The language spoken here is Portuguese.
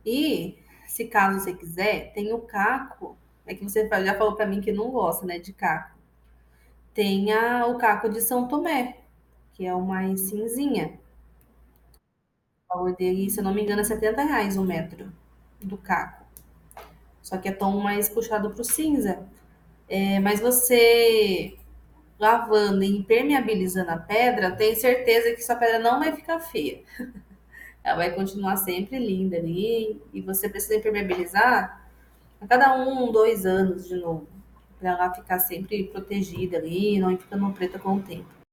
E, se caso você quiser, tem o caco. É que você já falou pra mim que não gosta, né, de caco. Tem o caco de São Tomé, que é o mais cinzinha. O valor dele, se eu não me engano, é R$ 70 o metro do caco. Só que é tom mais puxado pro cinza. Mas você lavando e impermeabilizando a pedra, tem certeza que sua pedra não vai ficar feia. Ela vai continuar sempre linda ali. E você precisa impermeabilizar a cada 1, 2 anos de novo. Para ela ficar sempre protegida ali, não ir ficando preta com o tempo.